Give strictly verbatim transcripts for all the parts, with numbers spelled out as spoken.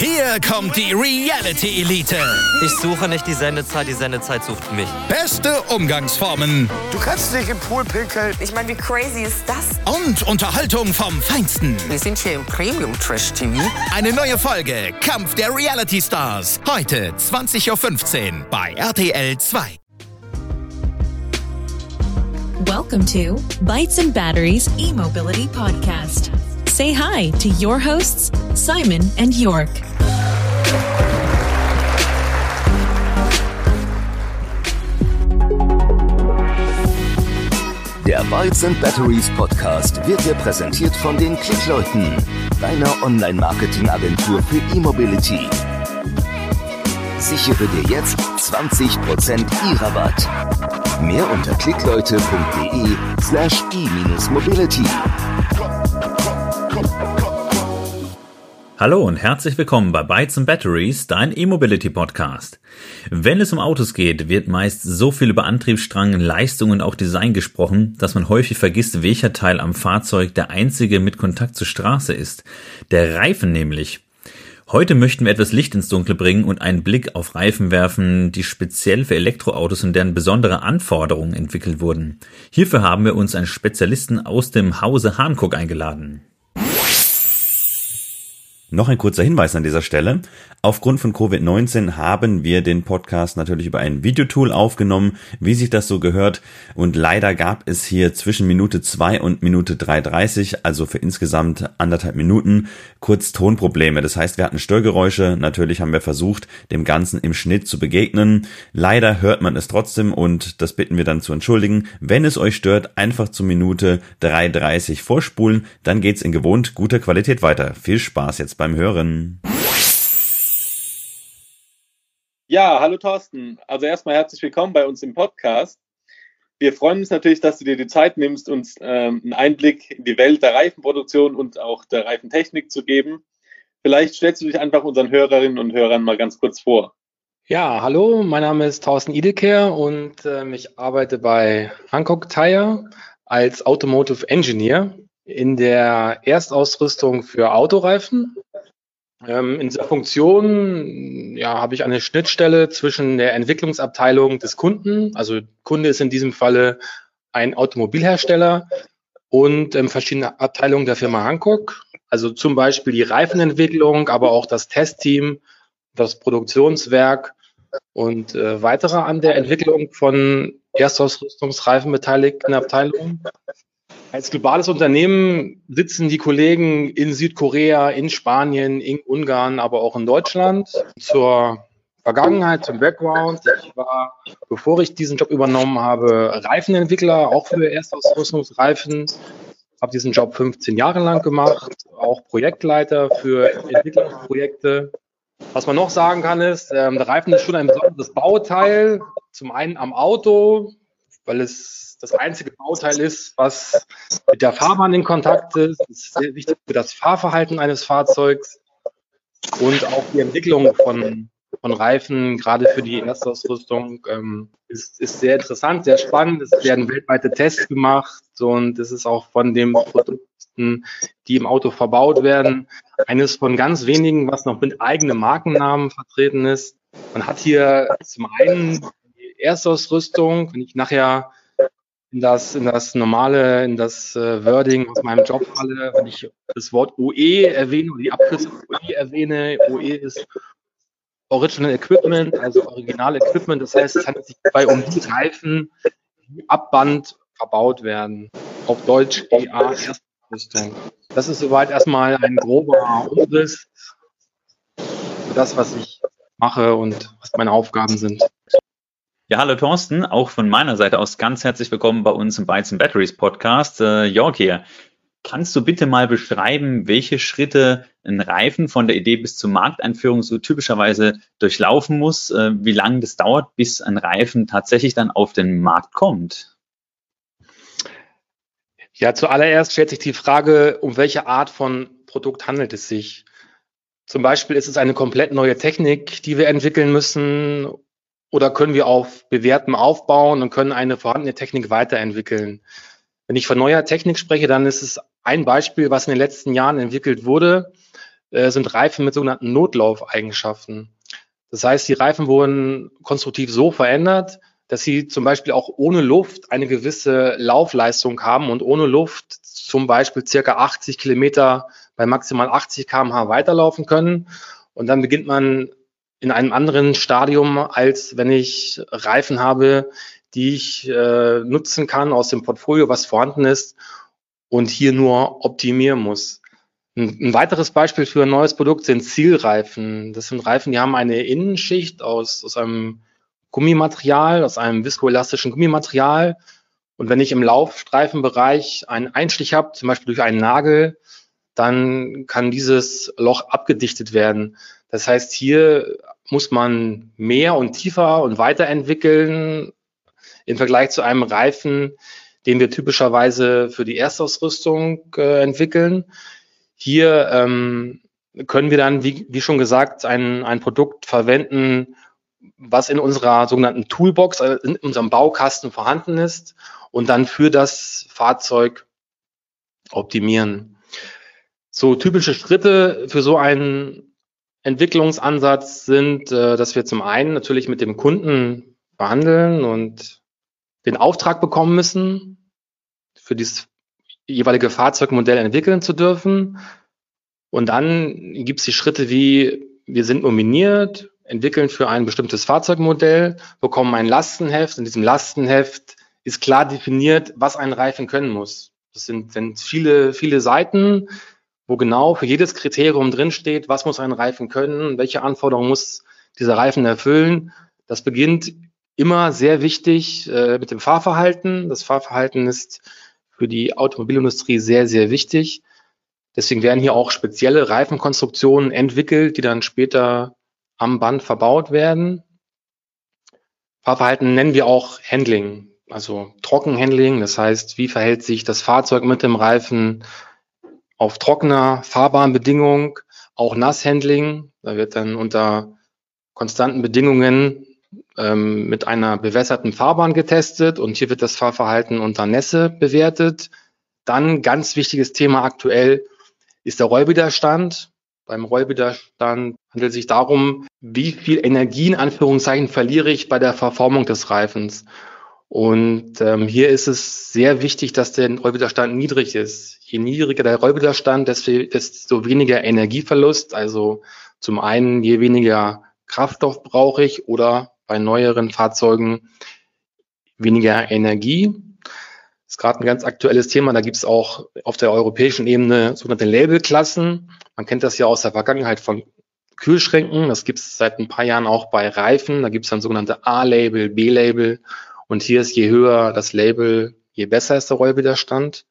Hier kommt die Reality Elite. Ich suche nicht die Sendezeit, die Sendezeit sucht mich. Beste Umgangsformen. Du kannst nicht im Pool pinkeln. Ich meine, wie crazy ist das? Und Unterhaltung vom Feinsten. Wir sind hier im Premium-Trash-T V. Eine neue Folge Kampf der Reality Stars. Heute zwanzig Uhr fünfzehn bei R T L zwei. Welcome to Bytes and Batteries E-Mobility Podcast. Say hi to your hosts, Simon and York. Der Bytes and Batteries Podcast wird dir präsentiert von den Klickleuten, deiner Online-Marketing-Agentur für E-Mobility. Sichere dir jetzt zwanzig Prozent E-Rabatt. Mehr unter klickleute.de slash e-mobility. Hallo und herzlich willkommen bei Bytes and Batteries, dein E-Mobility-Podcast. Wenn es um Autos geht, wird meist so viel über Antriebsstrang, Leistung und auch Design gesprochen, dass man häufig vergisst, welcher Teil am Fahrzeug der einzige mit Kontakt zur Straße ist. Der Reifen nämlich. Heute möchten wir etwas Licht ins Dunkle bringen und einen Blick auf Reifen werfen, die speziell für Elektroautos und deren besondere Anforderungen entwickelt wurden. Hierfür haben wir uns einen Spezialisten aus dem Hause Hankook eingeladen. Noch ein kurzer Hinweis an dieser Stelle. Aufgrund von Covid neunzehn haben wir den Podcast natürlich über ein Videotool aufgenommen, wie sich das so gehört. Und leider gab es hier zwischen Minute zwei und Minute drei dreißig, also für insgesamt anderthalb Minuten, kurz Tonprobleme. Das heißt, wir hatten Störgeräusche. Natürlich haben wir versucht, dem Ganzen im Schnitt zu begegnen. Leider hört man es trotzdem und das bitten wir dann zu entschuldigen. Wenn es euch stört, einfach zu Minute drei dreißig vorspulen. Dann geht's in gewohnt guter Qualität weiter. Viel Spaß jetzt beim Hören. Ja, hallo Thorsten. Also erstmal herzlich willkommen bei uns im Podcast. Wir freuen uns natürlich, dass du dir die Zeit nimmst, uns ähm, einen Einblick in die Welt der Reifenproduktion und auch der Reifentechnik zu geben. Vielleicht stellst du dich einfach unseren Hörerinnen und Hörern mal ganz kurz vor. Ja, hallo, mein Name ist Thorsten Idelkehr und äh, ich arbeite bei Hankook Tire als Automotive Engineer in der Erstausrüstung für Autoreifen. Ähm, in dieser Funktion ja, habe ich eine Schnittstelle zwischen der Entwicklungsabteilung des Kunden, also Kunde ist in diesem Falle ein Automobilhersteller, und ähm, verschiedene Abteilungen der Firma Hankook, also zum Beispiel die Reifenentwicklung, aber auch das Testteam, das Produktionswerk und äh, weitere an der Entwicklung von Erstausrüstungsreifen beteiligten Abteilungen. Als globales Unternehmen sitzen die Kollegen in Südkorea, in Spanien, in Ungarn, aber auch in Deutschland. Zur Vergangenheit, zum Background. Ich war, bevor ich diesen Job übernommen habe, Reifenentwickler, auch für Erstausrüstungsreifen. Habe diesen Job fünfzehn Jahre lang gemacht, auch Projektleiter für Entwicklungsprojekte. Was man noch sagen kann ist, ähm, der Reifen ist schon ein besonderes Bauteil. Zum einen am Auto, weil es das einzige Bauteil ist, was mit der Fahrbahn in Kontakt ist. Das ist sehr wichtig für das Fahrverhalten eines Fahrzeugs und auch die Entwicklung von, von Reifen, gerade für die Erstausrüstung, ähm, ist, ist sehr interessant, sehr spannend. Es werden weltweite Tests gemacht und es ist auch von den Produkten, die im Auto verbaut werden, eines von ganz wenigen, was noch mit eigenem Markennamen vertreten ist. Man hat hier zum einen die Erstausrüstung, wenn ich nachher in das, in das normale, in das äh, Wording aus meinem Job falle, wenn ich das Wort O E erwähne oder die Abkürzung O E erwähne. O E ist Original Equipment, also Original Equipment. Das heißt, es handelt sich dabei um die Reifen, die ab Band verbaut werden. Auf Deutsch E A Erstausrüstung. Das ist soweit erstmal ein grober Umriss für das, was ich mache und was meine Aufgaben sind. Ja, hallo Thorsten, auch von meiner Seite aus ganz herzlich willkommen bei uns im Bytes and Batteries Podcast. Äh, Jörg hier. Kannst du bitte mal beschreiben, welche Schritte ein Reifen von der Idee bis zur Markteinführung so typischerweise durchlaufen muss, äh, wie lange das dauert, bis ein Reifen tatsächlich dann auf den Markt kommt? Ja, zuallererst stellt sich die Frage, um welche Art von Produkt handelt es sich? Zum Beispiel ist es eine komplett neue Technik, die wir entwickeln müssen, oder können wir auf bewährtem aufbauen und können eine vorhandene Technik weiterentwickeln? Wenn ich von neuer Technik spreche, dann ist es ein Beispiel, was in den letzten Jahren entwickelt wurde. äh, sind Reifen mit sogenannten Notlaufeigenschaften. Das heißt, die Reifen wurden konstruktiv so verändert, dass sie zum Beispiel auch ohne Luft eine gewisse Laufleistung haben und ohne Luft zum Beispiel circa achtzig Kilometer bei maximal achtzig Kilometer pro Stunde weiterlaufen können. Und dann beginnt man in einem anderen Stadium, als wenn ich Reifen habe, die ich äh, nutzen kann aus dem Portfolio, was vorhanden ist und hier nur optimieren muss. Ein, ein weiteres Beispiel für ein neues Produkt sind Zielreifen. Das sind Reifen, die haben eine Innenschicht aus, aus einem Gummimaterial, aus einem viskoelastischen Gummimaterial. Und wenn ich im Laufstreifenbereich einen Einstich habe, zum Beispiel durch einen Nagel, dann kann dieses Loch abgedichtet werden. Das heißt, hier muss man mehr und tiefer und weiterentwickeln im Vergleich zu einem Reifen, den wir typischerweise für die Erstausrüstung äh, entwickeln. Hier ähm, können wir dann, wie, wie schon gesagt, ein, ein Produkt verwenden, was in unserer sogenannten Toolbox, also in unserem Baukasten vorhanden ist und dann für das Fahrzeug optimieren. So typische Schritte für so einen Entwicklungsansatz sind, äh, dass wir zum einen natürlich mit dem Kunden verhandeln und den Auftrag bekommen müssen, für dieses jeweilige Fahrzeugmodell entwickeln zu dürfen. Und dann gibt es die Schritte wie, wir sind nominiert, entwickeln für ein bestimmtes Fahrzeugmodell, bekommen ein Lastenheft. In diesem Lastenheft ist klar definiert, was ein Reifen können muss. Das sind, sind viele, viele Seiten, wo genau für jedes Kriterium drinsteht, was muss ein Reifen können, welche Anforderungen muss dieser Reifen erfüllen. Das beginnt immer sehr wichtig äh, mit dem Fahrverhalten. Das Fahrverhalten ist für die Automobilindustrie sehr, sehr wichtig. Deswegen werden hier auch spezielle Reifenkonstruktionen entwickelt, die dann später am Band verbaut werden. Fahrverhalten nennen wir auch Handling, also Trockenhandling. Das heißt, wie verhält sich das Fahrzeug mit dem Reifen auf trockener Fahrbahnbedingung, auch Nasshandling. Da wird dann unter konstanten Bedingungen ähm, mit einer bewässerten Fahrbahn getestet und hier wird das Fahrverhalten unter Nässe bewertet. Dann ganz wichtiges Thema aktuell ist der Rollwiderstand. Beim Rollwiderstand handelt es sich darum, wie viel Energie in Anführungszeichen verliere ich bei der Verformung des Reifens. Und ähm, hier ist es sehr wichtig, dass der Rollwiderstand niedrig ist. Je niedriger der Rollwiderstand, desto weniger Energieverlust. Also zum einen, je weniger Kraftstoff brauche ich oder bei neueren Fahrzeugen weniger Energie. Das ist gerade ein ganz aktuelles Thema. Da gibt es auch auf der europäischen Ebene sogenannte Labelklassen. Man kennt das ja aus der Vergangenheit von Kühlschränken. Das gibt es seit ein paar Jahren auch bei Reifen. Da gibt es dann sogenannte A-Label, B-Label. Und hier ist je höher das Label, je besser ist der Rollwiderstand.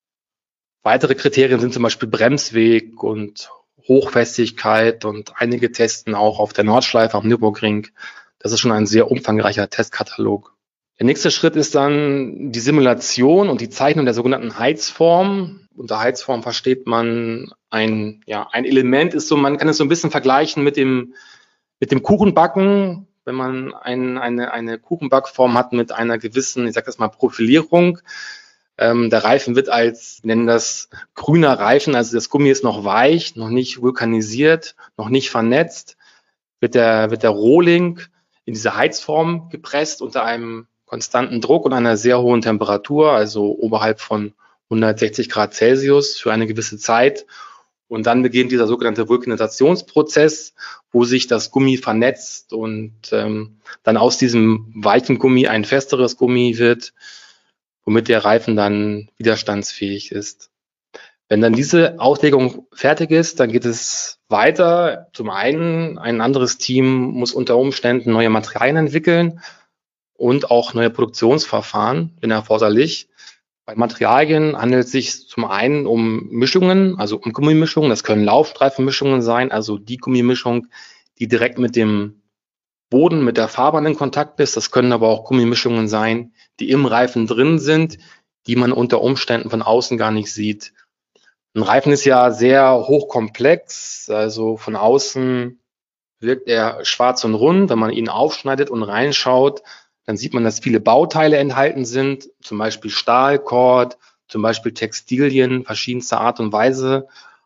Weitere Kriterien sind zum Beispiel Bremsweg und Hochfestigkeit und einige testen auch auf der Nordschleife am Nürburgring. Das ist schon ein sehr umfangreicher Testkatalog. Der nächste Schritt ist dann die Simulation und die Zeichnung der sogenannten Heizform. Unter Heizform versteht man ein, ja, ein Element ist so, man kann es so ein bisschen vergleichen mit dem, mit dem Kuchenbacken. Wenn man ein, eine, eine Kuchenbackform hat mit einer gewissen, ich sag das mal, Profilierung. Ähm, der Reifen wird als, wir nennen das grüner Reifen, also das Gummi ist noch weich, noch nicht vulkanisiert, noch nicht vernetzt, wird der, wird der Rohling in diese Heizform gepresst unter einem konstanten Druck und einer sehr hohen Temperatur, also oberhalb von hundertsechzig Grad Celsius für eine gewisse Zeit. Und dann beginnt dieser sogenannte Vulkanisationsprozess, wo sich das Gummi vernetzt und ähm, dann aus diesem weichen Gummi ein festeres Gummi wird, womit der Reifen dann widerstandsfähig ist. Wenn dann diese Auslegung fertig ist, dann geht es weiter. Zum einen, ein anderes Team muss unter Umständen neue Materialien entwickeln und auch neue Produktionsverfahren, wenn erforderlich. Bei Materialien handelt es sich zum einen um Mischungen, also um Gummimischungen. Das können Laufstreifenmischungen sein, also die Gummimischung, die direkt mit dem Boden, mit der Fahrbahn in Kontakt ist. Das können aber auch Gummimischungen sein, die im Reifen drin sind, die man unter Umständen von außen gar nicht sieht. Ein Reifen ist ja sehr hochkomplex, also von außen wirkt er schwarz und rund. Wenn man ihn aufschneidet und reinschaut, dann sieht man, dass viele Bauteile enthalten sind, zum Beispiel Stahlkord, zum Beispiel Textilien verschiedenster Art und Weise.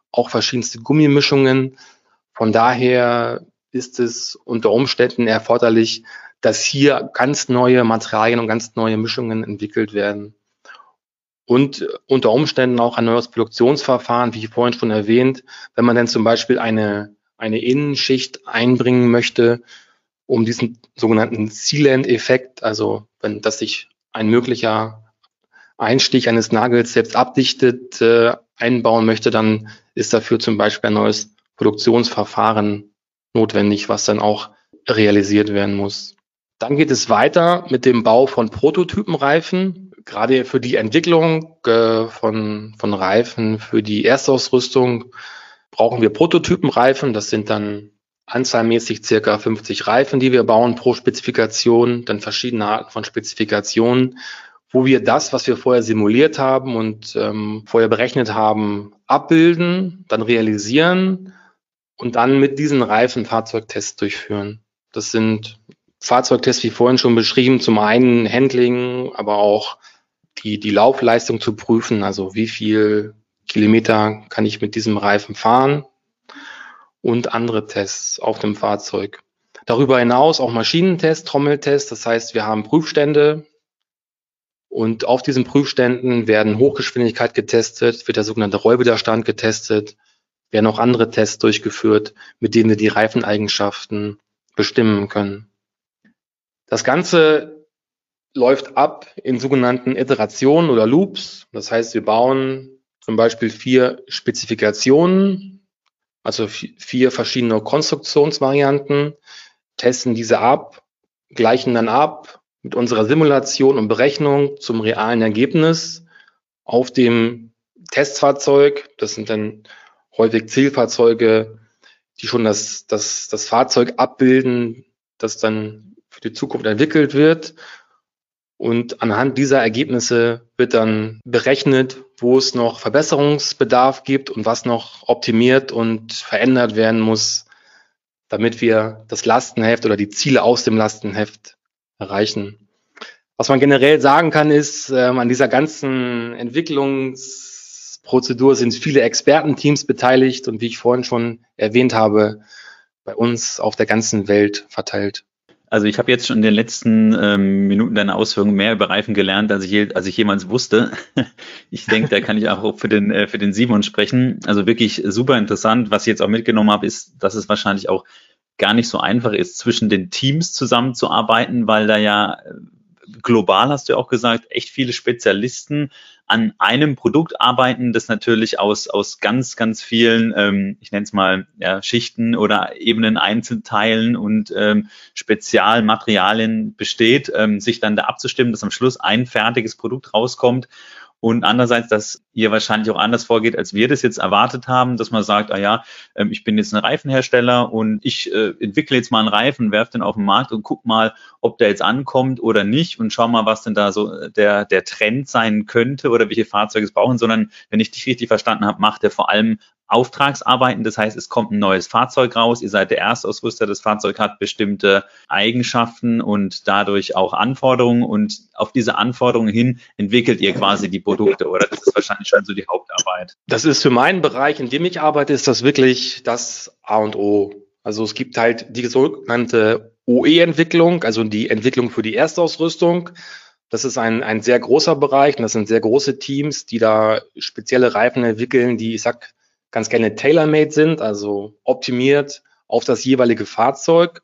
auch verschiedenste Gummimischungen. Von daher ist es unter Umständen erforderlich, dass hier ganz neue Materialien und ganz neue Mischungen entwickelt werden. Und unter Umständen auch ein neues Produktionsverfahren, wie vorhin schon erwähnt, wenn man dann zum Beispiel eine, eine Innenschicht einbringen möchte, um diesen sogenannten Sealant-Effekt, also wenn das sich ein möglicher Einstich eines Nagels selbst abdichtet, äh, einbauen möchte, dann ist dafür zum Beispiel ein neues Produktionsverfahren notwendig, was dann auch realisiert werden muss. Dann geht es weiter mit dem Bau von Prototypenreifen. Gerade für die Entwicklung äh, von, von Reifen, für die Erstausrüstung brauchen wir Prototypenreifen. Das sind dann anzahlmäßig circa fünfzig Reifen, die wir bauen pro Spezifikation, dann verschiedene Arten von Spezifikationen, wo wir das, was wir vorher simuliert haben und ähm, vorher berechnet haben, abbilden, dann realisieren und dann mit diesen Reifen Fahrzeugtests durchführen. Das sind Fahrzeugtests, wie vorhin schon beschrieben, zum einen Handling, aber auch die, die Laufleistung zu prüfen, also wie viel Kilometer kann ich mit diesem Reifen fahren und andere Tests auf dem Fahrzeug. Darüber hinaus auch Maschinentests, Trommeltests, das heißt, wir haben Prüfstände und auf diesen Prüfständen werden Hochgeschwindigkeit getestet, wird der sogenannte Rollwiderstand getestet, werden auch andere Tests durchgeführt, mit denen wir die Reifeneigenschaften bestimmen können. Das Ganze läuft ab in sogenannten Iterationen oder Loops. Das heißt, wir bauen zum Beispiel vier Spezifikationen, also vier verschiedene Konstruktionsvarianten, testen diese ab, gleichen dann ab mit unserer Simulation und Berechnung zum realen Ergebnis auf dem Testfahrzeug. Das sind dann häufig Zielfahrzeuge, die schon das, das, das Fahrzeug abbilden, das dann für die Zukunft entwickelt wird. Und anhand dieser Ergebnisse wird dann berechnet, wo es noch Verbesserungsbedarf gibt und was noch optimiert und verändert werden muss, damit wir das Lastenheft oder die Ziele aus dem Lastenheft erreichen. Was man generell sagen kann, ist, äh, an dieser ganzen Entwicklungsprozedur sind viele Expertenteams beteiligt und wie ich vorhin schon erwähnt habe, bei uns auf der ganzen Welt verteilt. Also ich habe jetzt schon in den letzten ähm, Minuten deiner Ausführungen mehr über Reifen gelernt, als ich, je, als ich jemals wusste. Ich denke, da kann ich auch für den, äh, für den Simon sprechen. Also wirklich super interessant. Was ich jetzt auch mitgenommen habe, ist, dass es wahrscheinlich auch gar nicht so einfach ist, zwischen den Teams zusammenzuarbeiten, weil da ja global, hast du ja auch gesagt, echt viele Spezialisten an einem Produkt arbeiten, das natürlich aus aus ganz, ganz vielen, ähm, ich nenne es mal, ja, Schichten oder Ebenen, Einzelteilen und ähm, Spezialmaterialien besteht, ähm, sich dann da abzustimmen, dass am Schluss ein fertiges Produkt rauskommt. Und andererseits, dass ihr wahrscheinlich auch anders vorgeht, als wir das jetzt erwartet haben, dass man sagt, ah ja, ähm, ich bin jetzt ein Reifenhersteller und ich äh, entwickle jetzt mal einen Reifen, werfe den auf den Markt und guck mal, ob der jetzt ankommt oder nicht und schau mal, was denn da so der der Trend sein könnte oder welche Fahrzeuge es brauchen, sondern wenn ich dich richtig verstanden habe, macht er vor allem Auftragsarbeiten. Das heißt, es kommt ein neues Fahrzeug raus. Ihr seid der Erstausrüster. Das Fahrzeug hat bestimmte Eigenschaften und dadurch auch Anforderungen. Und auf diese Anforderungen hin entwickelt ihr quasi die Produkte. Oder das ist wahrscheinlich schon so die Hauptarbeit. Das ist für meinen Bereich, in dem ich arbeite, ist das wirklich das A und O. Also es gibt halt die sogenannte O E-Entwicklung, also die Entwicklung für die Erstausrüstung. Das ist ein, ein sehr großer Bereich und das sind sehr große Teams, die da spezielle Reifen entwickeln, die, ich sag, ganz gerne tailor-made sind, also optimiert auf das jeweilige Fahrzeug.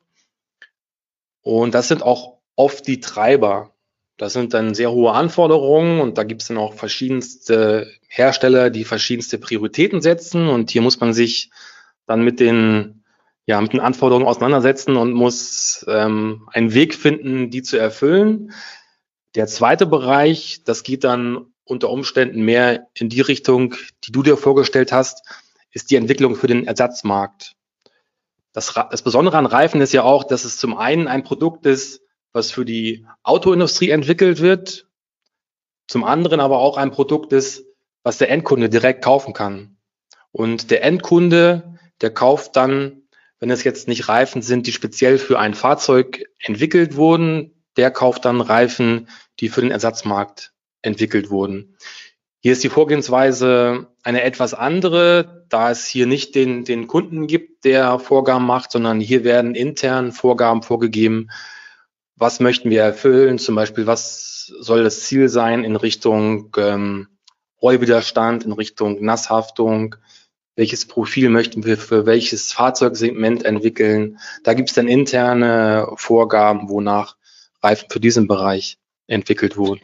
Und das sind auch oft die Treiber. Das sind dann sehr hohe Anforderungen und da gibt es dann auch verschiedenste Hersteller, die verschiedenste Prioritäten setzen. Und hier muss man sich dann mit den, ja, mit den Anforderungen auseinandersetzen und muss ähm, einen Weg finden, die zu erfüllen. Der zweite Bereich, das geht dann unter Umständen mehr in die Richtung, die du dir vorgestellt hast, ist die Entwicklung für den Ersatzmarkt. Das, das Besondere an Reifen ist ja auch, dass es zum einen ein Produkt ist, was für die Autoindustrie entwickelt wird, zum anderen aber auch ein Produkt ist, was der Endkunde direkt kaufen kann. Und der Endkunde, der kauft dann, wenn es jetzt nicht Reifen sind, die speziell für ein Fahrzeug entwickelt wurden, der kauft dann Reifen, die für den Ersatzmarkt entwickelt wurden. Hier ist die Vorgehensweise eine etwas andere, da es hier nicht den, den Kunden gibt, der Vorgaben macht, sondern hier werden intern Vorgaben vorgegeben. Was möchten wir erfüllen? Zum Beispiel, was soll das Ziel sein in Richtung ähm, Rollwiderstand, in Richtung Nasshaftung? Welches Profil möchten wir für welches Fahrzeugsegment entwickeln? Da gibt es dann interne Vorgaben, wonach Reifen für diesen Bereich entwickelt wurden.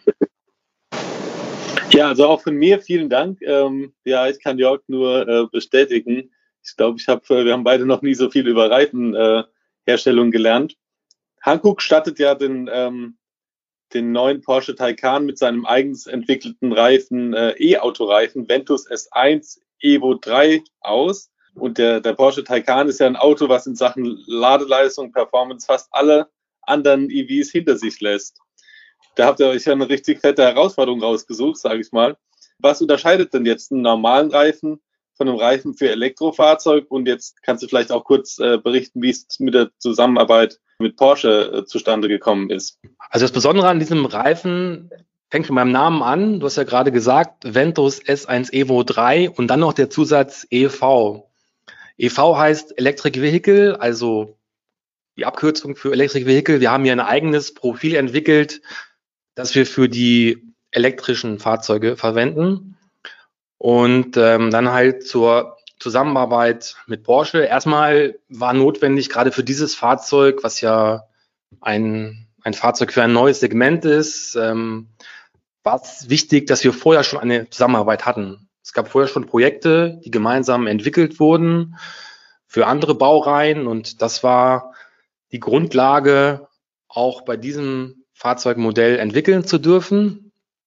Ja, also auch von mir vielen Dank. Ähm, ja, ich kann Jörg nur äh, bestätigen. Ich glaube, ich habe, wir haben beide noch nie so viel über Reifenherstellung äh, gelernt. Hankook stattet ja den, ähm, den neuen Porsche Taycan mit seinem eigens entwickelten Reifen, äh, E-Autoreifen, Ventus S eins Evo drei aus. Und der, der Porsche Taycan ist ja ein Auto, was in Sachen Ladeleistung, Performance fast alle anderen E Vs hinter sich lässt. Da habt ihr euch ja eine richtig fette Herausforderung rausgesucht, sage ich mal. Was unterscheidet denn jetzt einen normalen Reifen von einem Reifen für Elektrofahrzeug? Und jetzt kannst du vielleicht auch kurz äh, berichten, wie es mit der Zusammenarbeit mit Porsche äh, zustande gekommen ist. Also das Besondere an diesem Reifen fängt schon beim Namen an. Du hast ja gerade gesagt, Ventus S eins Evo drei und dann noch der Zusatz E V. E V heißt Electric Vehicle, also die Abkürzung für Electric Vehicle. Wir haben hier ein eigenes Profil entwickelt, das wir für die elektrischen Fahrzeuge verwenden. Und ähm, dann halt zur Zusammenarbeit mit Porsche. Erstmal war notwendig, gerade für dieses Fahrzeug, was ja ein, ein Fahrzeug für ein neues Segment ist, ähm, war es wichtig, dass wir vorher schon eine Zusammenarbeit hatten. Es gab vorher schon Projekte, die gemeinsam entwickelt wurden für andere Baureihen. Und das war die Grundlage, auch bei diesem Fahrzeugmodell entwickeln zu dürfen.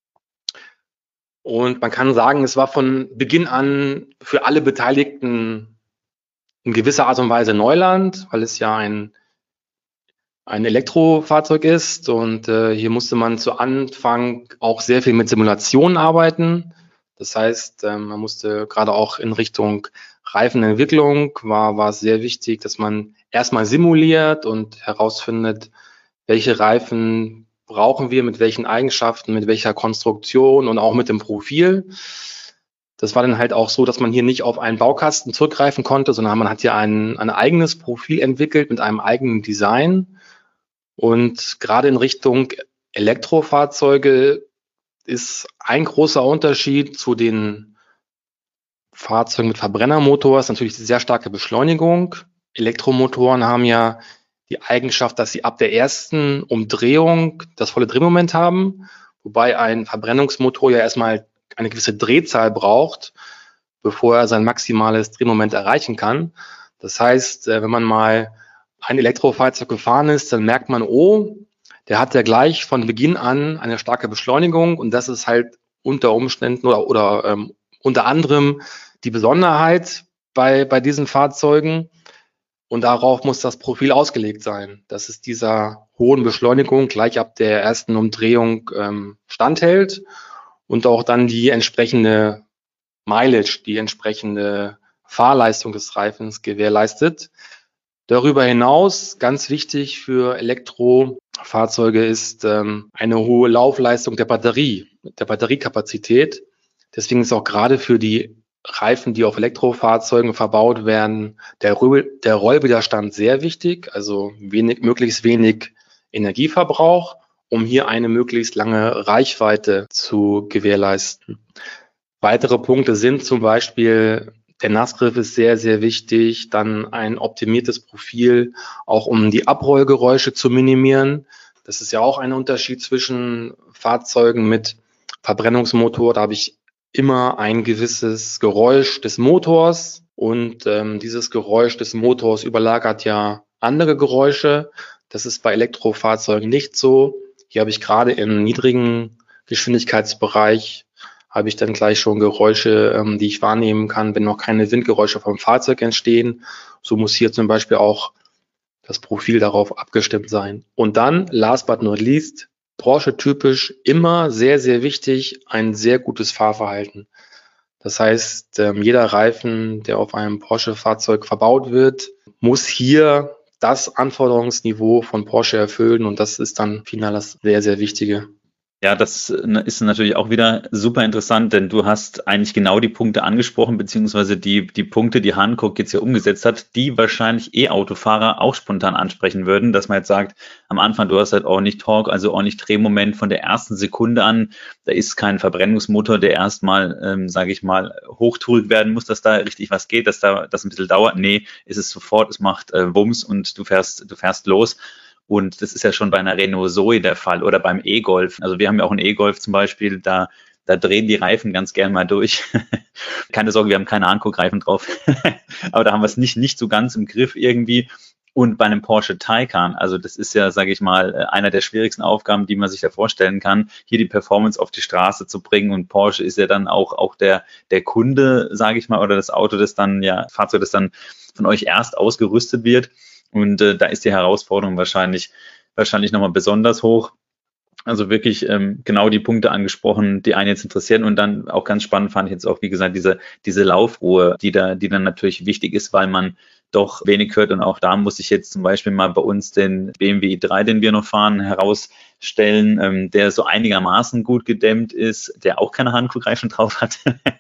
Und man kann sagen, es war von Beginn an für alle Beteiligten in gewisser Art und Weise Neuland, weil es ja ein, ein Elektrofahrzeug ist. Und äh, hier musste man zu Anfang auch sehr viel mit Simulationen arbeiten. Das heißt, äh, man musste gerade auch in Richtung Reifenentwicklung war, war es sehr wichtig, dass man erstmal simuliert und herausfindet, welche Reifen brauchen wir, mit welchen Eigenschaften, mit welcher Konstruktion und auch mit dem Profil. Das war dann halt auch so, dass man hier nicht auf einen Baukasten zurückgreifen konnte, sondern man hat hier ein, ein eigenes Profil entwickelt mit einem eigenen Design. Und gerade in Richtung Elektrofahrzeuge ist ein großer Unterschied zu den Fahrzeugen mit Verbrennermotor, ist natürlich die sehr starke Beschleunigung. Elektromotoren haben ja die Eigenschaft, dass sie ab der ersten Umdrehung das volle Drehmoment haben, wobei ein Verbrennungsmotor ja erstmal eine gewisse Drehzahl braucht, bevor er sein maximales Drehmoment erreichen kann. Das heißt, wenn man mal ein Elektrofahrzeug gefahren ist, dann merkt man, oh, der hat ja gleich von Beginn an eine starke Beschleunigung und das ist halt unter Umständen oder, oder ähm, unter anderem die Besonderheit bei, bei diesen Fahrzeugen. Und darauf muss das Profil ausgelegt sein, dass es dieser hohen Beschleunigung gleich ab der ersten Umdrehung ähm, standhält und auch dann die entsprechende Mileage, die entsprechende Fahrleistung des Reifens gewährleistet. Darüber hinaus, ganz wichtig für Elektrofahrzeuge ist ähm, eine hohe Laufleistung der Batterie, der Batteriekapazität. Deswegen ist auch gerade für die Reifen, die auf Elektrofahrzeugen verbaut werden, der, Roll, der Rollwiderstand sehr wichtig, also wenig, möglichst wenig Energieverbrauch, um hier eine möglichst lange Reichweite zu gewährleisten. Weitere Punkte sind zum Beispiel, der Nassgriff ist sehr, sehr wichtig, dann ein optimiertes Profil, auch um die Abrollgeräusche zu minimieren. Das ist ja auch ein Unterschied zwischen Fahrzeugen mit Verbrennungsmotor, da habe ich immer ein gewisses Geräusch des Motors und ähm, dieses Geräusch des Motors überlagert ja andere Geräusche. Das ist bei Elektrofahrzeugen nicht so. Hier habe ich gerade im niedrigen Geschwindigkeitsbereich habe ich dann gleich schon Geräusche, ähm, die ich wahrnehmen kann, wenn noch keine Windgeräusche vom Fahrzeug entstehen. So muss hier zum Beispiel auch das Profil darauf abgestimmt sein. Und dann, last but not least, Porsche-typisch immer sehr, sehr wichtig, ein sehr gutes Fahrverhalten. Das heißt, jeder Reifen, der auf einem Porsche-Fahrzeug verbaut wird, muss hier das Anforderungsniveau von Porsche erfüllen und das ist dann final das sehr, sehr Wichtige. Ja, das ist natürlich auch wieder super interessant, denn du hast eigentlich genau die Punkte angesprochen, beziehungsweise die, die Punkte, die Hankook jetzt hier umgesetzt hat, die wahrscheinlich E-Autofahrer auch spontan ansprechen würden, dass man jetzt sagt, am Anfang, du hast halt ordentlich Torque, also ordentlich Drehmoment von der ersten Sekunde an, da ist kein Verbrennungsmotor, der erstmal, ähm, sage ich mal, hochtourig werden muss, dass da richtig was geht, dass da das ein bisschen dauert. Nee, ist es sofort, es macht äh, Wumms und du fährst, du fährst los. Und das ist ja schon bei einer Renault Zoe der Fall oder beim E-Golf. Also wir haben ja auch einen E-Golf zum Beispiel, da, da drehen die Reifen ganz gern mal durch. Keine Sorge, wir haben keine Hankook-Reifen drauf. Aber da haben wir es nicht, nicht so ganz im Griff irgendwie. Und bei einem Porsche Taycan, also das ist ja, sage ich mal, einer der schwierigsten Aufgaben, die man sich da vorstellen kann, hier die Performance auf die Straße zu bringen. Und Porsche ist ja dann auch, auch der, der Kunde, sage ich mal, oder das Auto, das dann, ja, Fahrzeug, das dann von euch erst ausgerüstet wird. Und äh, da ist die Herausforderung wahrscheinlich wahrscheinlich nochmal besonders hoch. Also wirklich ähm, genau die Punkte angesprochen, die einen jetzt interessieren. Und dann auch ganz spannend fand ich jetzt auch, wie gesagt, diese diese Laufruhe, die da die dann natürlich wichtig ist, weil man doch wenig hört. Und auch da muss ich jetzt zum Beispiel mal bei uns den B M W i drei, den wir noch fahren, herausstellen, ähm, der so einigermaßen gut gedämmt ist, der auch keine Hankook-Reifen drauf hat.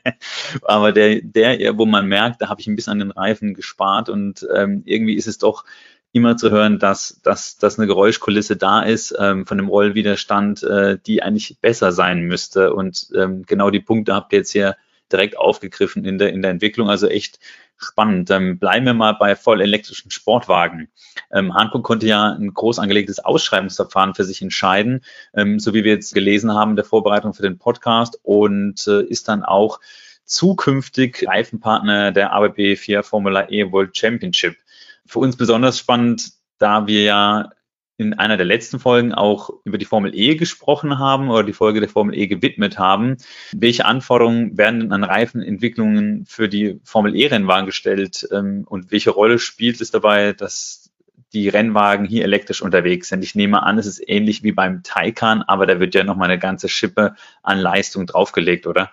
Aber der, der, wo man merkt, da habe ich ein bisschen an den Reifen gespart und ähm, irgendwie ist es doch immer zu hören, dass, dass, dass eine Geräuschkulisse da ist ähm, von dem Rollwiderstand, äh, die eigentlich besser sein müsste. Und ähm, genau die Punkte habt ihr jetzt hier direkt aufgegriffen in der, in der Entwicklung. Also echt spannend. Ähm, bleiben wir mal bei voll elektrischen Sportwagen. Ähm, Hankook konnte ja ein groß angelegtes Ausschreibungsverfahren für sich entscheiden, ähm, so wie wir jetzt gelesen haben in der Vorbereitung für den Podcast, und äh, ist dann auch zukünftig Reifenpartner der A B B vier Formula E World Championship. Für uns besonders spannend, da wir ja in einer der letzten Folgen auch über die Formel E gesprochen haben oder die Folge der Formel E gewidmet haben. Welche Anforderungen werden denn an Reifenentwicklungen für die Formel E-Rennwagen gestellt ähm, und welche Rolle spielt es dabei, dass die Rennwagen hier elektrisch unterwegs sind? Ich nehme an, es ist ähnlich wie beim Taycan, aber da wird ja nochmal eine ganze Schippe an Leistung draufgelegt, oder?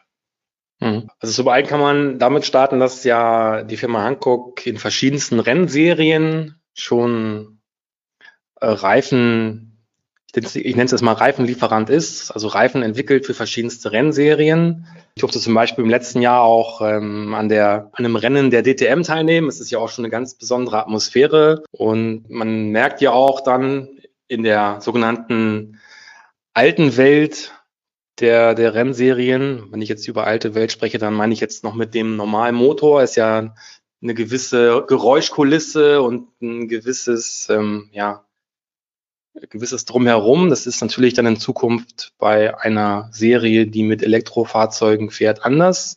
Also zum einen kann man damit starten, dass ja die Firma Hankook in verschiedensten Rennserien schon äh, Reifen, ich, ich nenne es jetzt mal Reifenlieferant ist, also Reifen entwickelt für verschiedenste Rennserien. Ich durfte zum Beispiel im letzten Jahr auch ähm, an, der, an einem Rennen der D T M teilnehmen. Es ist ja auch schon eine ganz besondere Atmosphäre und man merkt ja auch dann in der sogenannten alten Welt der, der Rennserien, wenn ich jetzt über alte Welt spreche, dann meine ich jetzt noch mit dem normalen Motor, ist ja eine gewisse Geräuschkulisse und ein gewisses, ähm, ja, gewisses Drumherum. Das ist natürlich dann in Zukunft bei einer Serie, die mit Elektrofahrzeugen fährt, anders.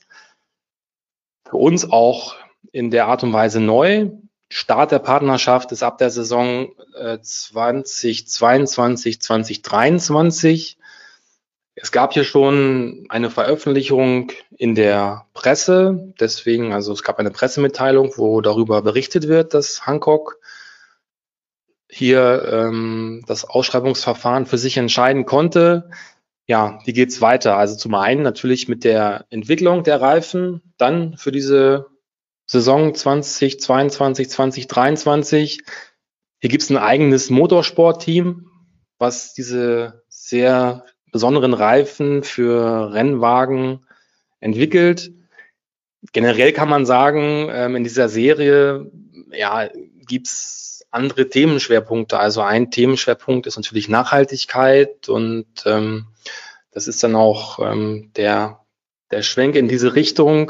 Für uns auch in der Art und Weise neu. Start der Partnerschaft ist ab der Saison äh, zwanzig zweiundzwanzig, zwanzig dreiundzwanzig. Es gab hier schon eine Veröffentlichung in der Presse, deswegen, also es gab eine Pressemitteilung, wo darüber berichtet wird, dass Hankook hier ähm, das Ausschreibungsverfahren für sich entscheiden konnte. Ja, wie geht's weiter? Also zum einen natürlich mit der Entwicklung der Reifen, dann für diese Saison zwanzig zweiundzwanzig, zwanzig dreiundzwanzig. Hier gibt's ein eigenes Motorsportteam, was diese sehr besonderen Reifen für Rennwagen entwickelt. Generell kann man sagen, in dieser Serie ja, gibt's andere Themenschwerpunkte. Also ein Themenschwerpunkt ist natürlich Nachhaltigkeit und ähm, das ist dann auch ähm, der, der Schwenk in diese Richtung.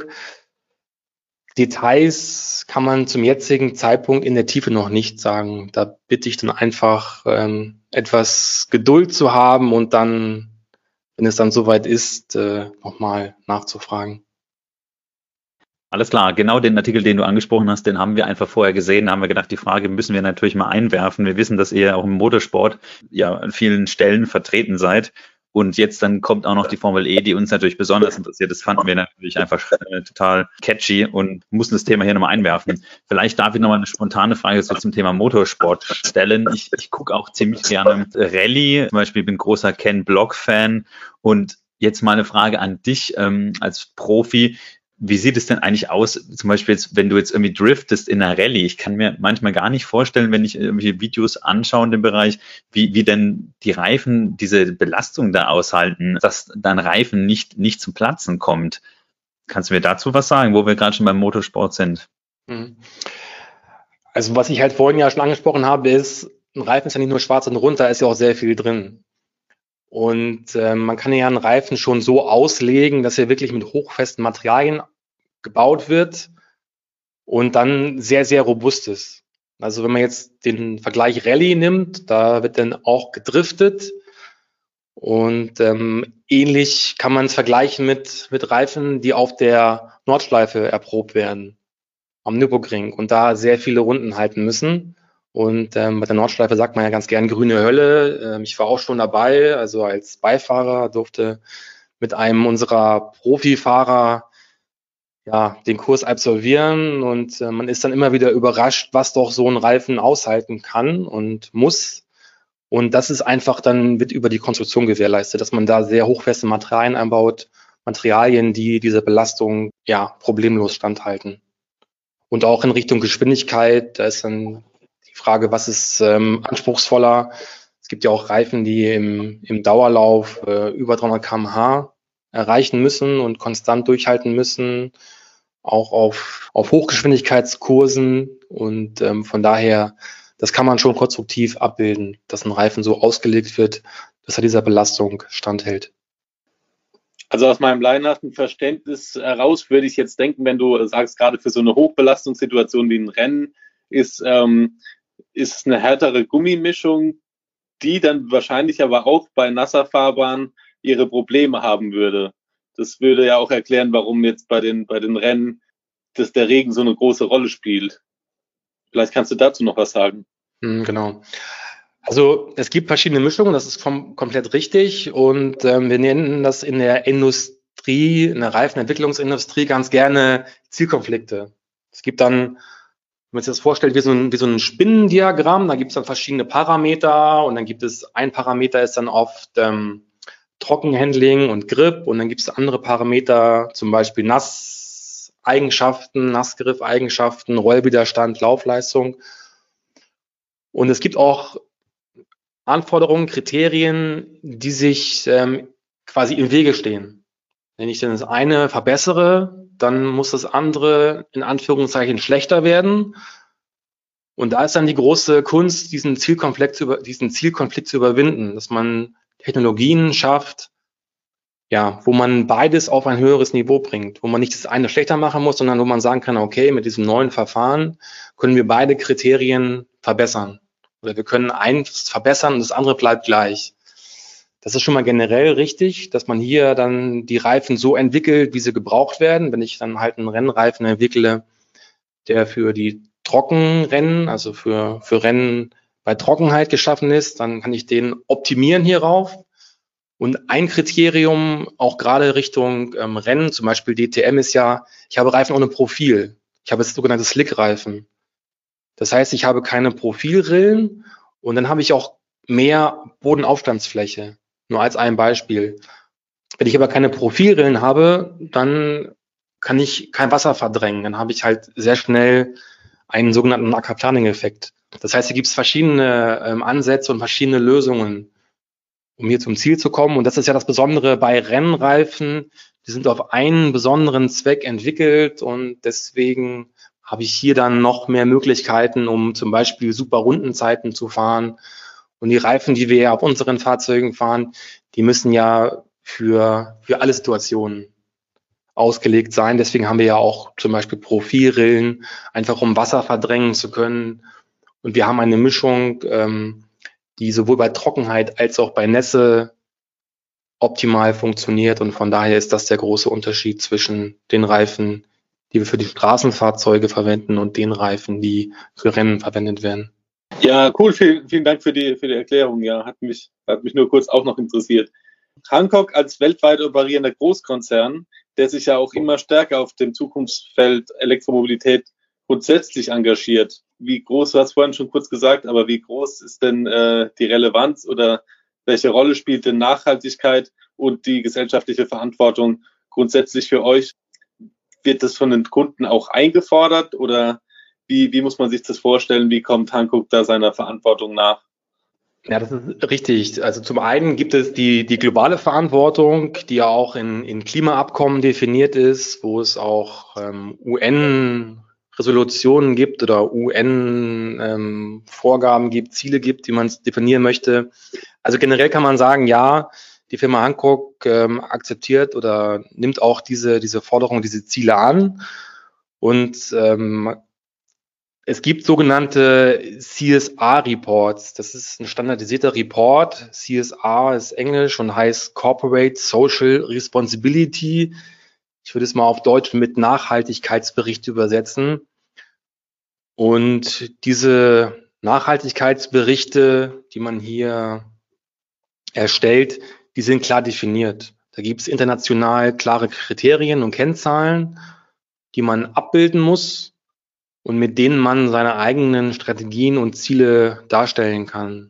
Details kann man zum jetzigen Zeitpunkt in der Tiefe noch nicht sagen. Da bitte ich dann einfach ähm, etwas Geduld zu haben und dann, wenn es dann soweit ist, äh, nochmal nachzufragen. Alles klar, genau den Artikel, den du angesprochen hast, den haben wir einfach vorher gesehen. Da haben wir gedacht, die Frage müssen wir natürlich mal einwerfen. Wir wissen, dass ihr auch im Motorsport ja an vielen Stellen vertreten seid. Und jetzt dann kommt auch noch die Formel E, die uns natürlich besonders interessiert. Das fanden wir natürlich einfach äh, total catchy und mussten das Thema hier nochmal einwerfen. Vielleicht darf ich nochmal eine spontane Frage so zum Thema Motorsport stellen. Ich, ich gucke auch ziemlich gerne Rallye. Zum Beispiel bin großer Ken Block-Fan. Und jetzt mal eine Frage an dich ähm, als Profi. Wie sieht es denn eigentlich aus, zum Beispiel jetzt, wenn du jetzt irgendwie driftest in einer Rallye? Ich kann mir manchmal gar nicht vorstellen, wenn ich irgendwelche Videos anschaue in dem Bereich, wie, wie denn die Reifen diese Belastung da aushalten, dass dein Reifen nicht, nicht zum Platzen kommt. Kannst du mir dazu was sagen, wo wir gerade schon beim Motorsport sind? Also was ich halt vorhin ja schon angesprochen habe, ist, ein Reifen ist ja nicht nur schwarz und rund, da ist ja auch sehr viel drin. Und äh, man kann ja einen Reifen schon so auslegen, dass er wirklich mit hochfesten Materialien gebaut wird und dann sehr, sehr robust ist. Also wenn man jetzt den Vergleich Rallye nimmt, da wird dann auch gedriftet. Und ähm, ähnlich kann man es vergleichen mit, mit Reifen, die auf der Nordschleife erprobt werden, am Nürburgring, und da sehr viele Runden halten müssen. Und ähm, bei der Nordschleife sagt man ja ganz gern grüne Hölle. Ähm, ich war auch schon dabei, also als Beifahrer durfte mit einem unserer Profifahrer ja den Kurs absolvieren. Und äh, man ist dann immer wieder überrascht, was doch so ein Reifen aushalten kann und muss. Und das ist einfach dann, wird über die Konstruktion gewährleistet, dass man da sehr hochfeste Materialien einbaut, Materialien, die diese Belastung ja problemlos standhalten. Und auch in Richtung Geschwindigkeit, da ist dann die Frage, was ist ähm, anspruchsvoller? Es gibt ja auch Reifen, die im, im Dauerlauf äh, über dreihundert Kilometer pro Stunde erreichen müssen und konstant durchhalten müssen, auch auf, auf Hochgeschwindigkeitskursen. Und ähm, von daher, das kann man schon konstruktiv abbilden, dass ein Reifen so ausgelegt wird, dass er dieser Belastung standhält. Also aus meinem laienhaften Verständnis heraus würde ich jetzt denken, wenn du sagst, gerade für so eine Hochbelastungssituation wie ein Rennen ist, ähm, ist eine härtere Gummimischung, die dann wahrscheinlich aber auch bei nasser Fahrbahn ihre Probleme haben würde. Das würde ja auch erklären, warum jetzt bei den, bei den Rennen dass der Regen so eine große Rolle spielt. Vielleicht kannst du dazu noch was sagen. Genau. Also es gibt verschiedene Mischungen, das ist vom, komplett richtig. Und ähm, wir nennen das in der Industrie, in der Reifenentwicklungsindustrie ganz gerne Zielkonflikte. Es gibt dann, wenn man sich das vorstellt, wie so ein, wie so ein Spinnendiagramm, da gibt es dann verschiedene Parameter und dann gibt es, ein Parameter ist dann oft ähm, Trockenhandling und Grip und dann gibt es andere Parameter, zum Beispiel Nasseigenschaften, Nassgriffeigenschaften, Rollwiderstand, Laufleistung. Und es gibt auch Anforderungen, Kriterien, die sich ähm, quasi im Wege stehen. Wenn ich denn das eine verbessere, dann muss das andere in Anführungszeichen schlechter werden. Und da ist dann die große Kunst, diesen Zielkonflikt zu, über, diesen Zielkonflikt zu überwinden, dass man Technologien schafft, ja, wo man beides auf ein höheres Niveau bringt, wo man nicht das eine schlechter machen muss, sondern wo man sagen kann, okay, mit diesem neuen Verfahren können wir beide Kriterien verbessern. Oder wir können eins verbessern und das andere bleibt gleich. Das ist schon mal generell richtig, dass man hier dann die Reifen so entwickelt, wie sie gebraucht werden. Wenn ich dann halt einen Rennreifen entwickle, der für die Trockenrennen, also für, für Rennen bei Trockenheit geschaffen ist, dann kann ich den optimieren hierauf. Und ein Kriterium, auch gerade Richtung ähm, Rennen, zum Beispiel D T M, ist ja, ich habe Reifen ohne Profil. Ich habe das sogenannte Slick-Reifen. Das heißt, ich habe keine Profilrillen und dann habe ich auch mehr Bodenaufstandsfläche. Nur als ein Beispiel. Wenn ich aber keine Profilrillen habe, dann kann ich kein Wasser verdrängen. Dann habe ich halt sehr schnell einen sogenannten Aquaplaning-Effekt. Das heißt, hier gibt es verschiedene ähm, Ansätze und verschiedene Lösungen, um hier zum Ziel zu kommen. Und das ist ja das Besondere bei Rennreifen. Die sind auf einen besonderen Zweck entwickelt und deswegen habe ich hier dann noch mehr Möglichkeiten, um zum Beispiel super Rundenzeiten zu fahren. Und die Reifen, die wir ja auf unseren Fahrzeugen fahren, die müssen ja für, für alle Situationen ausgelegt sein. Deswegen haben wir ja auch zum Beispiel Profilrillen, einfach um Wasser verdrängen zu können. Und wir haben eine Mischung, ähm, die sowohl bei Trockenheit als auch bei Nässe optimal funktioniert. Und von daher ist das der große Unterschied zwischen den Reifen, die wir für die Straßenfahrzeuge verwenden und den Reifen, die für Rennen verwendet werden. Ja, cool. Vielen, vielen Dank für die, für die Erklärung. Ja, hat mich, hat mich nur kurz auch noch interessiert. Hankook als weltweit operierender Großkonzern, der sich ja auch immer stärker auf dem Zukunftsfeld Elektromobilität grundsätzlich engagiert. Wie groß, du hast vorhin schon kurz gesagt, aber wie groß ist denn äh, die Relevanz oder welche Rolle spielt denn Nachhaltigkeit und die gesellschaftliche Verantwortung grundsätzlich für euch? wird das von den Kunden auch eingefordert oder wie, wie muss man sich das vorstellen? Wie kommt Hankook da seiner Verantwortung nach? Ja, das ist richtig. Also zum einen gibt es die, die globale Verantwortung, die ja auch in, in Klimaabkommen definiert ist, wo es auch ähm, U N-Resolutionen gibt oder U N-Vorgaben ähm, gibt, Ziele gibt, die man definieren möchte. Also generell kann man sagen, ja, die Firma Hankook ähm, akzeptiert oder nimmt auch diese, diese Forderungen, diese Ziele an. Und ähm, es gibt sogenannte C S R-Reports. Das ist ein standardisierter Report. C S R ist Englisch und heißt Corporate Social Responsibility. Ich würde es mal auf Deutsch mit Nachhaltigkeitsbericht übersetzen. Und diese Nachhaltigkeitsberichte, die man hier erstellt, die sind klar definiert. Da gibt es international klare Kriterien und Kennzahlen, die man abbilden muss und mit denen man seine eigenen Strategien und Ziele darstellen kann.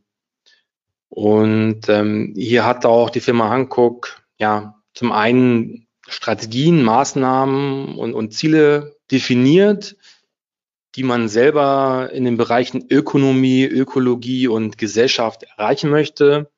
Und ähm, hier hat auch die Firma Hankook ja zum einen Strategien, Maßnahmen und, und Ziele definiert, die man selber in den Bereichen Ökonomie, Ökologie und Gesellschaft erreichen möchte.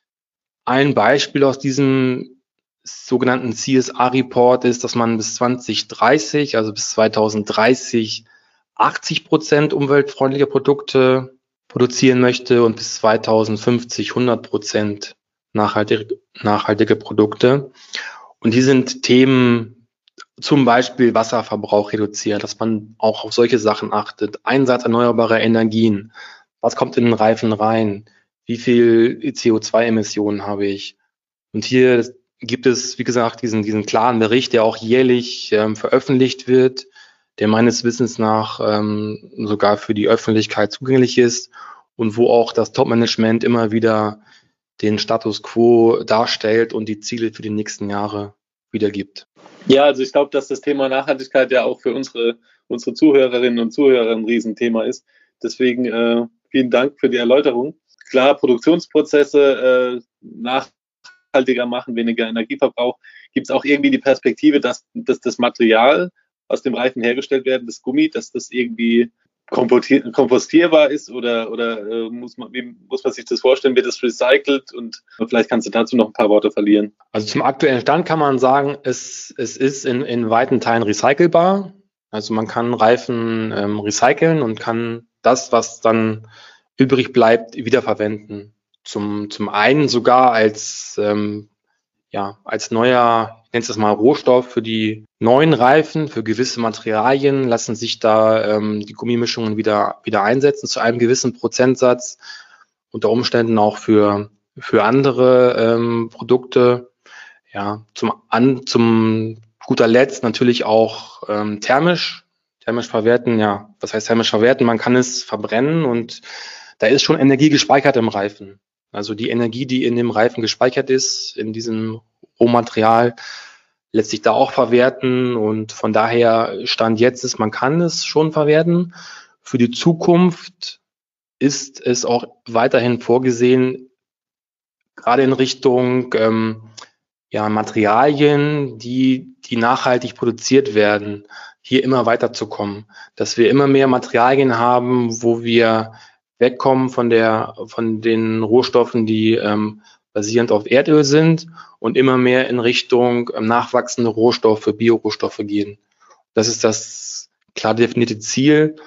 Ein Beispiel aus diesem sogenannten C S R-Report ist, dass man bis zwanzig dreißig, also bis zweitausenddreißig, achtzig Prozent umweltfreundliche Produkte produzieren möchte und bis zweitausendfünfzig hundert Prozent nachhaltige, nachhaltige Produkte. Und hier sind Themen, zum Beispiel Wasserverbrauch reduzieren, dass man auch auf solche Sachen achtet. Einsatz erneuerbarer Energien. Was kommt in den Reifen rein? Wie viel C O zwei Emissionen habe ich? Und hier gibt es, wie gesagt, diesen, diesen klaren Bericht, der auch jährlich ähm, veröffentlicht wird, der meines Wissens nach ähm, sogar für die Öffentlichkeit zugänglich ist und wo auch das Top-Management immer wieder den Status quo darstellt und die Ziele für die nächsten Jahre wiedergibt. Ja, also ich glaube, dass das Thema Nachhaltigkeit ja auch für unsere, unsere Zuhörerinnen und Zuhörer ein Riesenthema ist. Deswegen äh, vielen Dank für die Erläuterung. Klar, Produktionsprozesse äh, nachhaltiger machen, weniger Energieverbrauch. Gibt es auch irgendwie die Perspektive, dass, dass das Material aus dem Reifen hergestellt werden, das Gummi, dass das irgendwie kompostierbar ist oder, oder äh, muss man, wie muss man sich das vorstellen, wird das recycelt und vielleicht kannst du dazu noch ein paar Worte verlieren. Also zum aktuellen Stand kann man sagen, es, es ist in, in weiten Teilen recycelbar. Also man kann Reifen ähm, recyceln und kann das, was dann übrig bleibt, wiederverwenden. Zum, zum einen sogar als, ähm, ja, als neuer, ich nenne es das mal Rohstoff für die neuen Reifen, für gewisse Materialien lassen sich da ähm, die Gummimischungen wieder, wieder einsetzen zu einem gewissen Prozentsatz, unter Umständen auch für, für andere ähm, Produkte. Ja, zum, an, zum guter Letzt natürlich auch ähm, thermisch, thermisch verwerten. Ja, was heißt thermisch verwerten? Man kann es verbrennen und da ist schon Energie gespeichert im Reifen. Also die Energie, die in dem Reifen gespeichert ist, in diesem Rohmaterial, lässt sich da auch verwerten und von daher Stand jetzt ist, man kann es schon verwerten. Für die Zukunft ist es auch weiterhin vorgesehen, gerade in Richtung ähm, ja, Materialien, die, die nachhaltig produziert werden, hier immer weiterzukommen. Dass wir immer mehr Materialien haben, wo wir wegkommen von der, von den Rohstoffen, die ähm, basierend auf Erdöl sind und immer mehr in Richtung ähm, nachwachsende Rohstoffe, Biorohstoffe gehen. Das ist das klar definierte Ziel.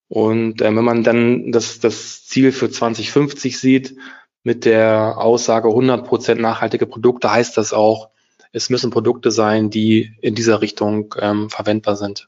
Und äh, wenn man dann das, das Ziel für zwanzig fünfzig sieht, mit der Aussage hundert Prozent nachhaltige Produkte, heißt das auch, es müssen Produkte sein, die in dieser Richtung ähm, verwendbar sind.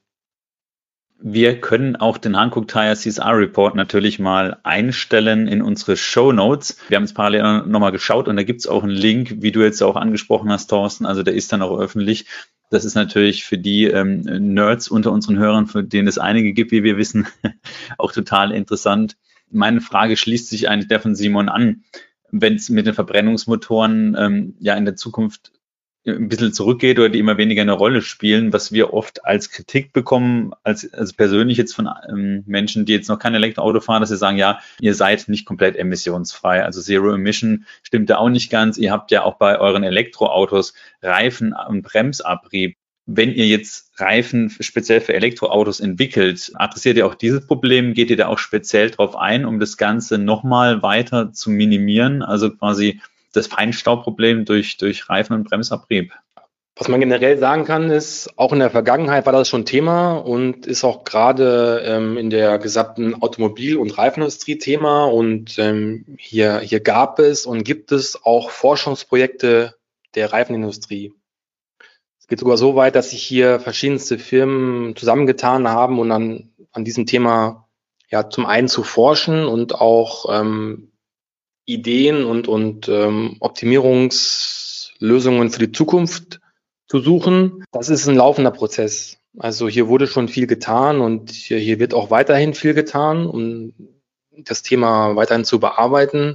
Wir können auch den Hankook Tire C S R Report natürlich mal einstellen in unsere Shownotes. Wir haben es parallel nochmal geschaut und da gibt es auch einen Link, wie du jetzt auch angesprochen hast, Thorsten. Also der ist dann auch öffentlich. Das ist natürlich für die ähm, Nerds unter unseren Hörern, für denen es einige gibt, wie wir wissen, auch total interessant. Meine Frage schließt sich eigentlich der von Simon an. Wenn es mit den Verbrennungsmotoren ähm, ja in der Zukunft ein bisschen zurückgeht oder die immer weniger eine Rolle spielen, was wir oft als Kritik bekommen, als, als persönlich jetzt von ähm, Menschen, die jetzt noch kein Elektroauto fahren, dass sie sagen, ja, ihr seid nicht komplett emissionsfrei. Also Zero Emission stimmt da auch nicht ganz. Ihr habt ja auch bei euren Elektroautos Reifen- und Bremsabrieb. wenn ihr jetzt Reifen speziell für Elektroautos entwickelt, adressiert ihr auch dieses Problem? Geht ihr da auch speziell drauf ein, um das Ganze nochmal weiter zu minimieren? Also quasi das Feinstaubproblem durch, durch Reifen- und Bremsabrieb? Was man generell sagen kann, ist, auch in der Vergangenheit war das schon Thema und ist auch gerade ähm, in der gesamten Automobil- und Reifenindustrie Thema. Und ähm, hier, hier gab es und gibt es auch Forschungsprojekte der Reifenindustrie. Es geht sogar so weit, dass sich hier verschiedenste Firmen zusammengetan haben und an, an diesem Thema ja zum einen zu forschen und auch ähm, Ideen und, und ähm, Optimierungslösungen für die Zukunft zu suchen. Das ist ein laufender Prozess. Also hier wurde schon viel getan und hier, hier wird auch weiterhin viel getan, um das Thema weiterhin zu bearbeiten.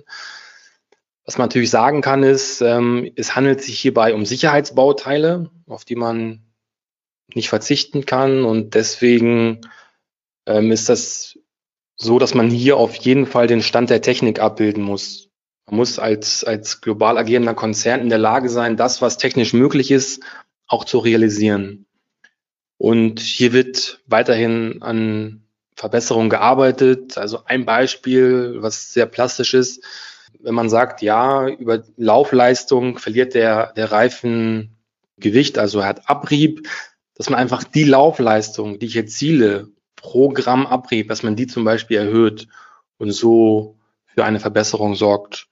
Was man natürlich sagen kann, ist, ähm, es handelt sich hierbei um Sicherheitsbauteile, auf die man nicht verzichten kann. Und deswegen ähm, ist das so, dass man hier auf jeden Fall den Stand der Technik abbilden muss. Man muss als, als global agierender Konzern in der Lage sein, das, was technisch möglich ist, auch zu realisieren. Und hier wird weiterhin an Verbesserungen gearbeitet. Also ein Beispiel, was sehr plastisch ist, wenn man sagt, ja, über Laufleistung verliert der, der Reifen Gewicht, also er hat Abrieb, dass man einfach die Laufleistung, die ich erziele, pro Gramm Abrieb, dass man die zum Beispiel erhöht und so für eine Verbesserung sorgt.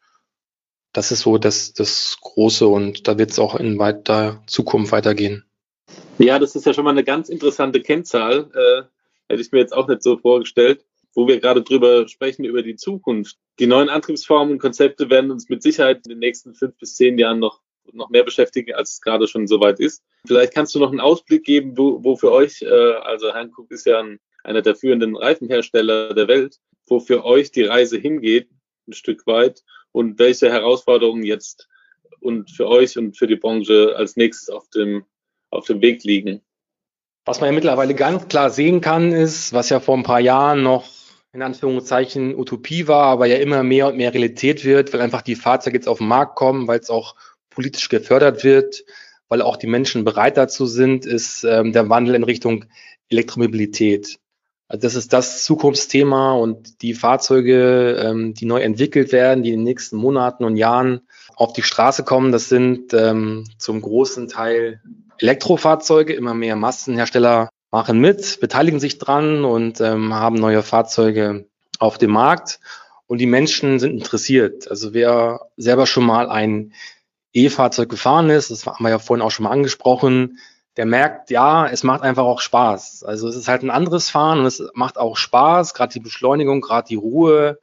Das ist so das, das Große und da wird es auch in weiter Zukunft weitergehen. Ja, das ist ja schon mal eine ganz interessante Kennzahl. Äh, hätte ich mir jetzt auch nicht so vorgestellt, wo wir gerade drüber sprechen, über die Zukunft. Die neuen Antriebsformen und Konzepte werden uns mit Sicherheit in den nächsten fünf bis zehn Jahren noch, noch mehr beschäftigen, als es gerade schon soweit ist. Vielleicht kannst du noch einen Ausblick geben, wo, wo für euch, äh, also Hankook ist ja ein, einer der führenden Reifenhersteller der Welt, wo für euch die Reise hingeht, ein Stück weit, und welche Herausforderungen jetzt und für euch und für die Branche als nächstes auf dem, auf dem Weg liegen. Was man ja mittlerweile ganz klar sehen kann, ist, was ja vor ein paar Jahren noch in Anführungszeichen Utopie war, aber ja immer mehr und mehr Realität wird, weil einfach die Fahrzeuge jetzt auf den Markt kommen, weil es auch politisch gefördert wird, weil auch die Menschen bereit dazu sind, ist ähm, der Wandel in Richtung Elektromobilität. Also das ist das Zukunftsthema und die Fahrzeuge, ähm, die neu entwickelt werden, die in den nächsten Monaten und Jahren auf die Straße kommen, das sind ähm, zum großen Teil Elektrofahrzeuge. Immer mehr Massenhersteller machen mit, beteiligen sich dran und ähm, haben neue Fahrzeuge auf dem Markt. Und die Menschen sind interessiert. Also wer selber schon mal ein E-Fahrzeug gefahren ist, das haben wir ja vorhin auch schon mal angesprochen, der merkt, ja, es macht einfach auch Spaß. Also es ist halt ein anderes Fahren und es macht auch Spaß, gerade die Beschleunigung, gerade die Ruhe.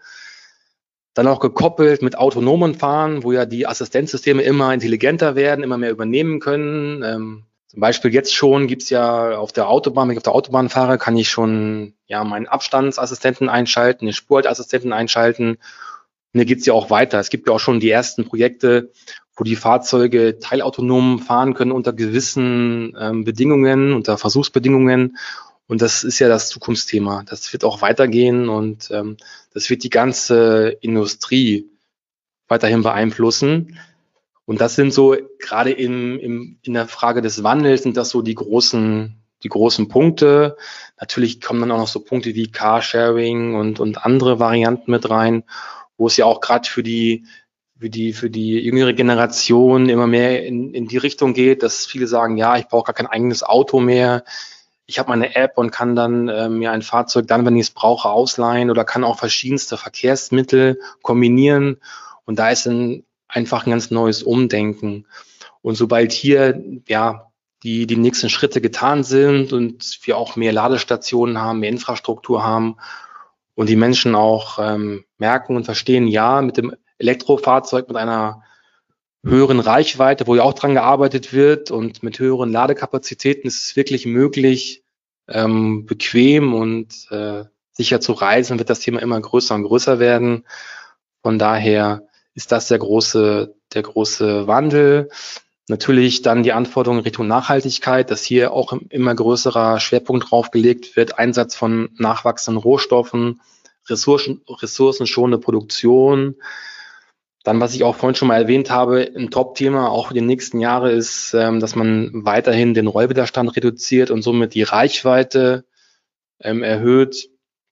Dann auch gekoppelt mit autonomen Fahren, wo ja die Assistenzsysteme immer intelligenter werden, immer mehr übernehmen können. Ähm, zum Beispiel jetzt schon gibt's ja auf der Autobahn, wenn ich auf der Autobahn fahre, kann ich schon ja meinen Abstandsassistenten einschalten, den Spurhalteassistenten einschalten. Und hier geht's ja auch weiter. Es gibt ja auch schon die ersten Projekte, wo die Fahrzeuge teilautonom fahren können unter gewissen ähm, Bedingungen, unter Versuchsbedingungen. Und das ist ja das Zukunftsthema. Das wird auch weitergehen und ähm, das wird die ganze Industrie weiterhin beeinflussen. Und das sind so, gerade im, im, in der Frage des Wandels sind das so die großen, die großen Punkte. Natürlich kommen dann auch noch so Punkte wie Carsharing und, und andere Varianten mit rein, wo es ja auch gerade für die, für die, für die jüngere Generation immer mehr in, in die Richtung geht, dass viele sagen, ja, ich brauche gar kein eigenes Auto mehr. Ich habe meine App und kann dann äh, mir ein Fahrzeug dann, wenn ich es brauche, ausleihen oder kann auch verschiedenste Verkehrsmittel kombinieren. Und da ist ein, einfach ein ganz neues Umdenken. Und sobald hier ja die, die nächsten Schritte getan sind und wir auch mehr Ladestationen haben, mehr Infrastruktur haben und die Menschen auch ähm, merken und verstehen, ja, mit dem Elektrofahrzeug mit einer höheren Reichweite, wo ja auch dran gearbeitet wird und mit höheren Ladekapazitäten ist es wirklich möglich, ähm, bequem und äh, sicher zu reisen, wird das Thema immer größer und größer werden. Von daher ist das der große, der große Wandel. Natürlich dann die Anforderungen in Richtung Nachhaltigkeit, dass hier auch immer größerer Schwerpunkt drauf gelegt wird, Einsatz von nachwachsenden Rohstoffen, Ressourcen, ressourcenschonende Produktion. Dann, was ich auch vorhin schon mal erwähnt habe, ein Top-Thema auch für die nächsten Jahre ist, ähm, dass man weiterhin den Rollwiderstand reduziert und somit die Reichweite ähm, erhöht.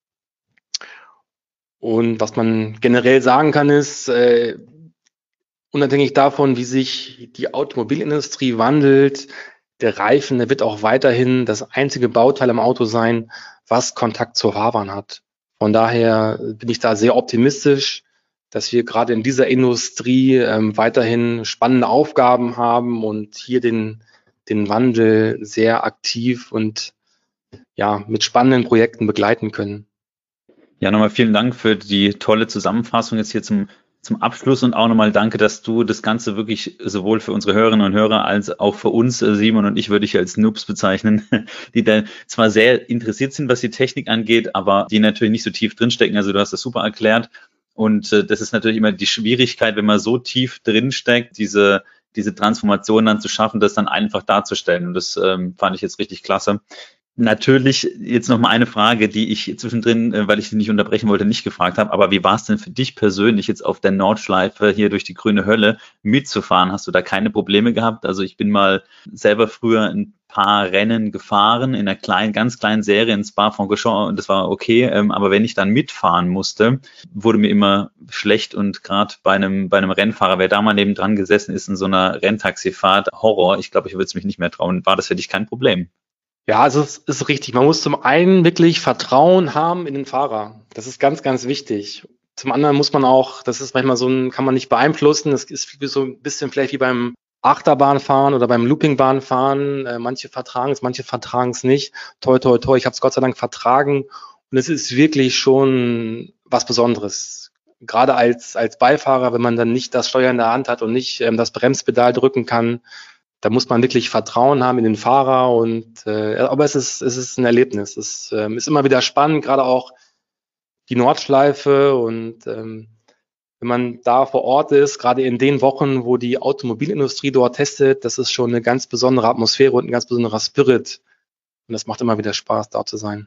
Und was man generell sagen kann, ist, äh, unabhängig davon, wie sich die Automobilindustrie wandelt, der Reifen, der wird auch weiterhin das einzige Bauteil im Auto sein, was Kontakt zur Fahrbahn hat. Von daher bin ich da sehr optimistisch, dass wir gerade in dieser Industrie ähm, weiterhin spannende Aufgaben haben und hier den, den Wandel sehr aktiv und ja mit spannenden Projekten begleiten können. Ja, nochmal vielen Dank für die tolle Zusammenfassung jetzt hier zum, zum Abschluss und auch nochmal danke, dass du das Ganze wirklich sowohl für unsere Hörerinnen und Hörer als auch für uns, Simon und ich würde ich als Noobs bezeichnen, die da zwar sehr interessiert sind, was die Technik angeht, aber die natürlich nicht so tief drinstecken. Also du hast das super erklärt. Und äh, das ist natürlich immer die Schwierigkeit, wenn man so tief drinsteckt, diese diese Transformation dann zu schaffen, das dann einfach darzustellen. Und das ähm, fand ich jetzt richtig klasse. Natürlich jetzt noch mal eine Frage, die ich zwischendrin, äh, weil ich sie nicht unterbrechen wollte, nicht gefragt habe. Aber wie war es denn für dich persönlich jetzt auf der Nordschleife hier durch die grüne Hölle mitzufahren? Hast du da keine Probleme gehabt? Also ich bin mal selber früher ein paar Rennen gefahren in einer kleinen, ganz kleinen Serie in Spa-Francorchamps und das war okay. Ähm, aber wenn ich dann mitfahren musste, wurde mir immer schlecht und gerade bei einem bei einem Rennfahrer, wer da mal nebendran gesessen ist in so einer Renntaxifahrt, Horror. Ich glaube, ich würde es mich nicht mehr trauen. War das für dich kein Problem? Ja, also es ist richtig. Man muss zum einen wirklich Vertrauen haben in den Fahrer. Das ist ganz, ganz wichtig. Zum anderen muss man auch, das ist manchmal so ein, kann man nicht beeinflussen. Das ist so ein bisschen vielleicht wie beim Achterbahnfahren oder beim Loopingbahnfahren. Äh, manche vertragen es, manche vertragen es nicht. Toi, toi, toi. Ich habe es Gott sei Dank vertragen. Und es ist wirklich schon was Besonderes. Gerade als als Beifahrer, wenn man dann nicht das Steuer in der Hand hat und nicht ähm, das Bremspedal drücken kann, da muss man wirklich Vertrauen haben in den Fahrer. Und äh, aber es ist es ist ein Erlebnis. Es ähm, ist immer wieder spannend, gerade auch die Nordschleife und ähm, wenn man da vor Ort ist, gerade in den Wochen, wo die Automobilindustrie dort testet, das ist schon eine ganz besondere Atmosphäre und ein ganz besonderer Spirit. Und das macht immer wieder Spaß, da zu sein.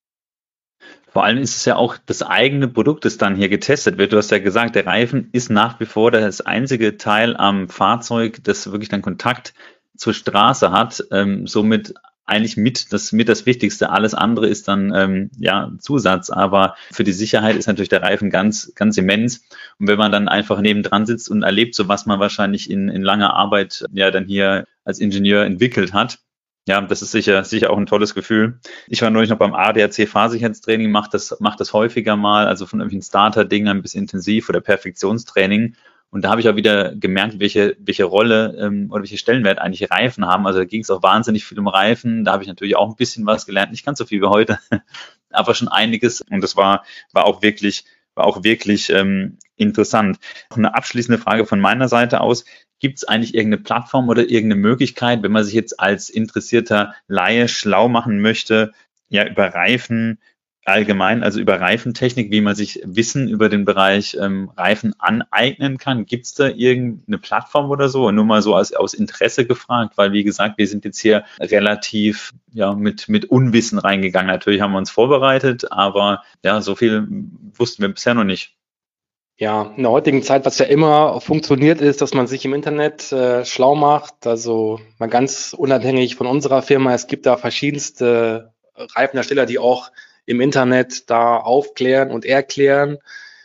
Vor allem ist es ja auch das eigene Produkt, das dann hier getestet wird. Du hast ja gesagt, der Reifen ist nach wie vor das einzige Teil am Fahrzeug, das wirklich dann Kontakt zur Straße hat. Ähm, somit eigentlich mit das mit das Wichtigste. Alles andere ist dann ähm, ja Zusatz, aber für die Sicherheit ist natürlich der Reifen ganz ganz immens. Und wenn man dann einfach nebendran sitzt und erlebt, so was man wahrscheinlich in in langer Arbeit ja dann hier als Ingenieur entwickelt hat, ja, das ist sicher sicher auch ein tolles Gefühl. Ich war neulich noch beim A D A C Fahrsicherheitstraining, mache das mache das häufiger mal, also von irgendwelchen Starter-Dingern bis intensiv oder Perfektionstraining. Und da habe ich auch wieder gemerkt, welche welche Rolle ähm, oder welche Stellenwert eigentlich Reifen haben. Also da ging es auch wahnsinnig viel um Reifen. Da habe ich natürlich auch ein bisschen was gelernt, nicht ganz so viel wie heute, aber schon einiges. Und das war war auch wirklich war auch wirklich ähm, interessant. Noch eine abschließende Frage von meiner Seite aus: Gibt es eigentlich irgendeine Plattform oder irgendeine Möglichkeit, wenn man sich jetzt als interessierter Laie schlau machen möchte, ja über Reifen allgemein, also über Reifentechnik, wie man sich Wissen über den Bereich ähm, Reifen aneignen kann? Gibt es da irgendeine Plattform oder so? Und nur mal so als, aus Interesse gefragt, weil wie gesagt, wir sind jetzt hier relativ ja mit mit Unwissen reingegangen. Natürlich haben wir uns vorbereitet, aber ja, so viel wussten wir bisher noch nicht. Ja, in der heutigen Zeit, was ja immer funktioniert, ist, dass man sich im Internet äh, schlau macht. Also mal ganz unabhängig von unserer Firma. Es gibt da verschiedenste Reifenhersteller, die auch im Internet da aufklären und erklären.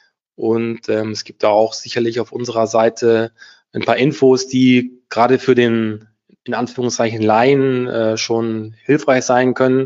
Und ähm, es gibt da auch sicherlich auf unserer Seite ein paar Infos, die gerade für den, in Anführungszeichen, Laien äh, schon hilfreich sein können.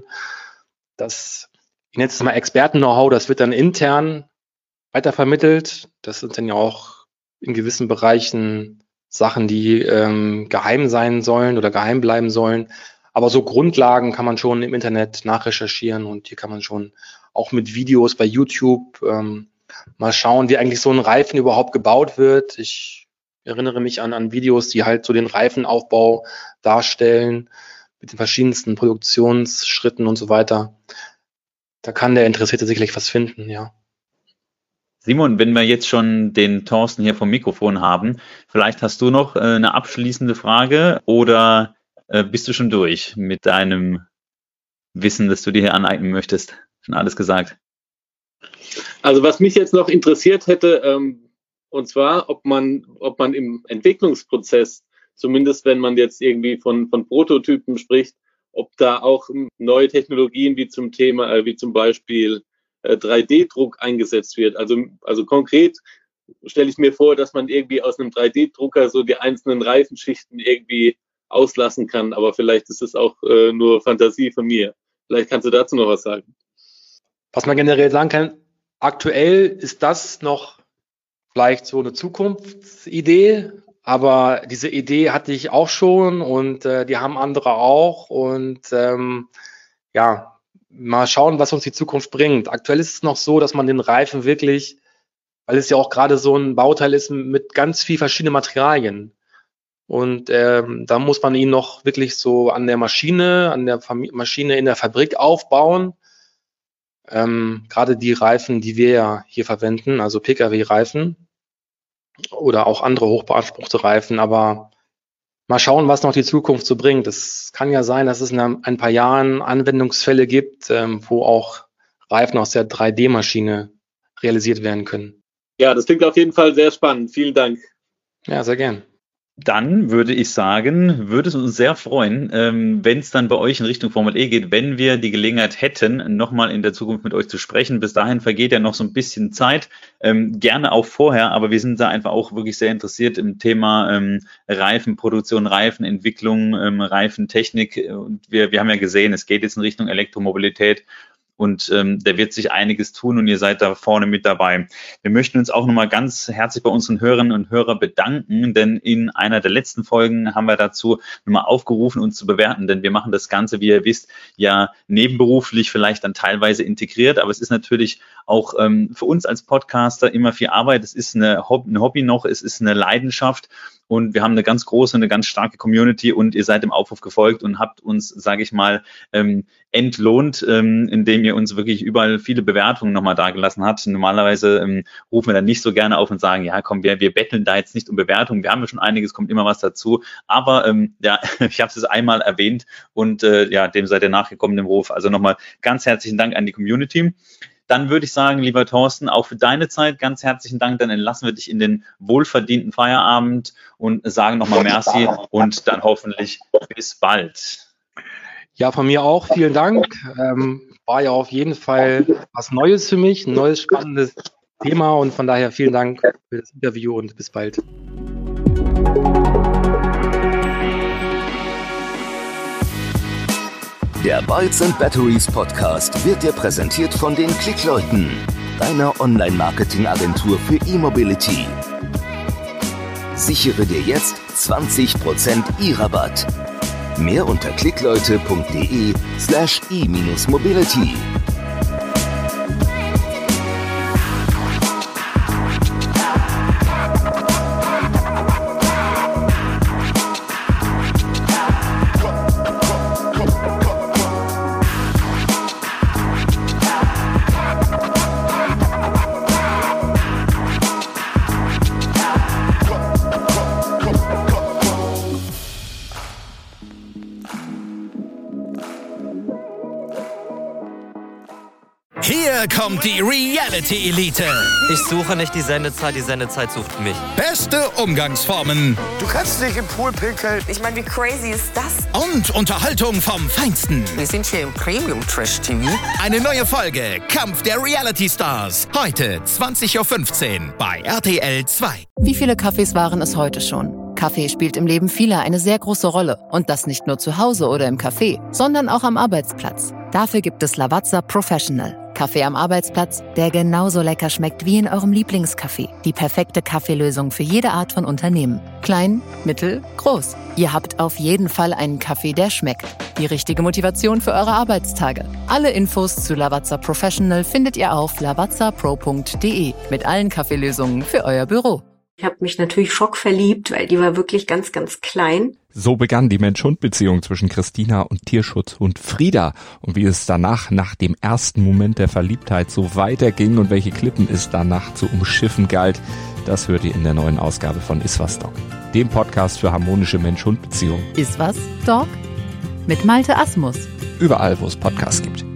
Das, ich nenne es mal Experten-Know-how, das wird dann intern weitervermittelt. Das sind dann ja auch in gewissen Bereichen Sachen, die ähm, geheim sein sollen oder geheim bleiben sollen. Aber so Grundlagen kann man schon im Internet nachrecherchieren und hier kann man schon auch mit Videos bei YouTube ähm, mal schauen, wie eigentlich so ein Reifen überhaupt gebaut wird. Ich erinnere mich an, an Videos, die halt so den Reifenaufbau darstellen mit den verschiedensten Produktionsschritten und so weiter. Da kann der Interessierte sicherlich was finden, ja. Simon, wenn wir jetzt schon den Thorsten hier vom Mikrofon haben, vielleicht hast du noch äh, eine abschließende Frage oder äh, bist du schon durch mit deinem Wissen, das du dir hier aneignen möchtest? Schon alles gesagt. Also was mich jetzt noch interessiert hätte, ähm, Und zwar, ob man, ob man im Entwicklungsprozess, zumindest wenn man jetzt irgendwie von, von Prototypen spricht, ob da auch neue Technologien wie zum Thema, äh, wie zum Beispiel äh, drei D Druck eingesetzt wird. Also, also konkret stelle ich mir vor, dass man irgendwie aus einem drei D Drucker so die einzelnen Reifenschichten irgendwie auslassen kann. Aber vielleicht ist es auch äh, nur Fantasie von mir. Vielleicht kannst du dazu noch was sagen. Was man generell sagen kann, aktuell ist das noch vielleicht so eine Zukunftsidee, aber diese Idee hatte ich auch schon und äh, die haben andere auch und ähm, ja, mal schauen, was uns die Zukunft bringt. Aktuell ist es noch so, dass man den Reifen wirklich, weil es ja auch gerade so ein Bauteil ist mit ganz viel verschiedenen Materialien und ähm, da muss man ihn noch wirklich so an der Maschine, an der Fam- Maschine in der Fabrik aufbauen. Ähm, gerade die Reifen, die wir ja hier verwenden, also Pkw-Reifen oder auch andere hochbeanspruchte Reifen, aber mal schauen, was noch die Zukunft so bringt. Es kann ja sein, dass es in ein paar Jahren Anwendungsfälle gibt, ähm, wo auch Reifen aus der drei D Maschine realisiert werden können. Ja, das klingt auf jeden Fall sehr spannend. Vielen Dank. Ja, sehr gern. Dann würde ich sagen, würde es uns sehr freuen, ähm, wenn es dann bei euch in Richtung Formel E geht, wenn wir die Gelegenheit hätten, nochmal in der Zukunft mit euch zu sprechen. Bis dahin vergeht ja noch so ein bisschen Zeit, ähm, gerne auch vorher, aber wir sind da einfach auch wirklich sehr interessiert im Thema ähm, Reifenproduktion, Reifenentwicklung, ähm, Reifentechnik. Und wir, wir haben ja gesehen, es geht jetzt in Richtung Elektromobilität. Und ähm, da wird sich einiges tun und ihr seid da vorne mit dabei. Wir möchten uns auch nochmal ganz herzlich bei unseren Hörerinnen und Hörern bedanken, denn in einer der letzten Folgen haben wir dazu nochmal aufgerufen, uns zu bewerten, denn wir machen das Ganze, wie ihr wisst, ja nebenberuflich vielleicht dann teilweise integriert, aber es ist natürlich auch ähm, für uns als Podcaster immer viel Arbeit. Es ist eine Hobby, ein Hobby noch, es ist eine Leidenschaft. Und wir haben eine ganz große, eine ganz starke Community und ihr seid dem Aufruf gefolgt und habt uns, sage ich mal, ähm, entlohnt, ähm, indem ihr uns wirklich überall viele Bewertungen nochmal dagelassen habt. Normalerweise ähm, rufen wir dann nicht so gerne auf und sagen, ja komm, wir, wir betteln da jetzt nicht um Bewertungen. Wir haben ja schon einiges, kommt immer was dazu. Aber ähm, ja, ich habe es einmal erwähnt und äh, ja, dem seid ihr nachgekommen, dem Ruf. Also nochmal ganz herzlichen Dank an die Community. Dann würde ich sagen, lieber Thorsten, auch für deine Zeit ganz herzlichen Dank. Dann entlassen wir dich in den wohlverdienten Feierabend und sagen nochmal Merci und dann hoffentlich bis bald. Ja, von mir auch vielen Dank. Ähm, war ja auf jeden Fall was Neues für mich, ein neues spannendes Thema und von daher vielen Dank für das Interview und bis bald. Der Bytes and Batteries Podcast wird dir präsentiert von den Klickleuten, deiner Online-Marketing-Agentur für E-Mobility. Sichere dir jetzt zwanzig Prozent E-Rabatt. Mehr unter klickleute.de slash e-mobility. Hier kommt die Reality Elite. Ich suche nicht die Sendezeit, die Sendezeit sucht mich. Beste Umgangsformen. Du kannst dich im Pool pinkeln. Ich meine, wie crazy ist das? Und Unterhaltung vom Feinsten. Wir sind hier im Premium-Trash-T V. Eine neue Folge Kampf der Reality Stars. Heute zwanzig Uhr fünfzehn bei R T L zwei. Wie viele Kaffees waren es heute schon? Kaffee spielt im Leben vieler eine sehr große Rolle. Und das nicht nur zu Hause oder im Café, sondern auch am Arbeitsplatz. Dafür gibt es Lavazza Professional. Kaffee am Arbeitsplatz, der genauso lecker schmeckt wie in eurem Lieblingscafé. Die perfekte Kaffeelösung für jede Art von Unternehmen. Klein, mittel, groß. Ihr habt auf jeden Fall einen Kaffee, der schmeckt. Die richtige Motivation für eure Arbeitstage. Alle Infos zu Lavazza Professional findet ihr auf lavazza pro punkt de mit allen Kaffeelösungen für euer Büro. Ich habe mich natürlich schockverliebt, weil die war wirklich ganz, ganz klein. So begann die Mensch-Hund-Beziehung zwischen Christina und Tierschutzhund Frieda. Und wie es danach, nach dem ersten Moment der Verliebtheit, so weiterging und welche Klippen es danach zu umschiffen galt, das hört ihr in der neuen Ausgabe von Iswas Dog, dem Podcast für harmonische Mensch-Hund-Beziehungen. Iswas Dog? Mit Malte Asmus. Überall, wo es Podcasts gibt.